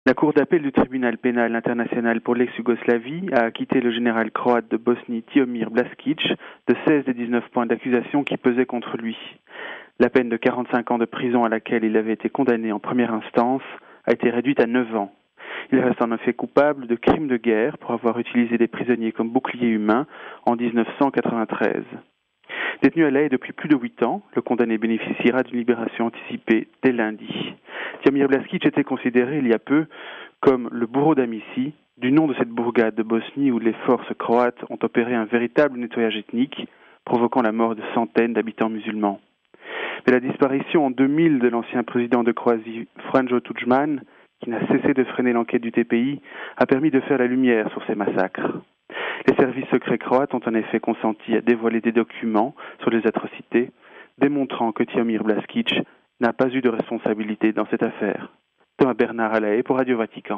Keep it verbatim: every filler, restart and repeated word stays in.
La Cour d'appel du tribunal pénal international pour l'ex-Yougoslavie a acquitté le général croate de Bosnie Tihomir Blaskić de seize des dix-neuf points d'accusation qui pesaient contre lui. La peine de quarante-cinq ans de prison à laquelle il avait été condamné en première instance a été réduite à neuf ans. Il reste en effet coupable de crimes de guerre pour avoir utilisé des prisonniers comme boucliers humains en dix-neuf cent quatre-vingt-treize. Détenu à La Haye depuis plus de huit ans, le condamné bénéficiera d'une libération anticipée dès lundi. Tihomir Blaskić était considéré il y a peu comme le bourreau d'Amici, du nom de cette bourgade de Bosnie où les forces croates ont opéré un véritable nettoyage ethnique, provoquant la mort de centaines d'habitants musulmans. Mais la disparition en deux mille de l'ancien président de Croatie, Franjo Tudjman, qui n'a cessé de freiner l'enquête du T P I, a permis de faire la lumière sur ces massacres. Les services secrets croates ont en effet consenti à dévoiler des documents sur les atrocités, démontrant que Tihomir Blaskić n'a pas eu de responsabilité dans cette affaire. Thomas Bernard à La Haye pour Radio Vatican.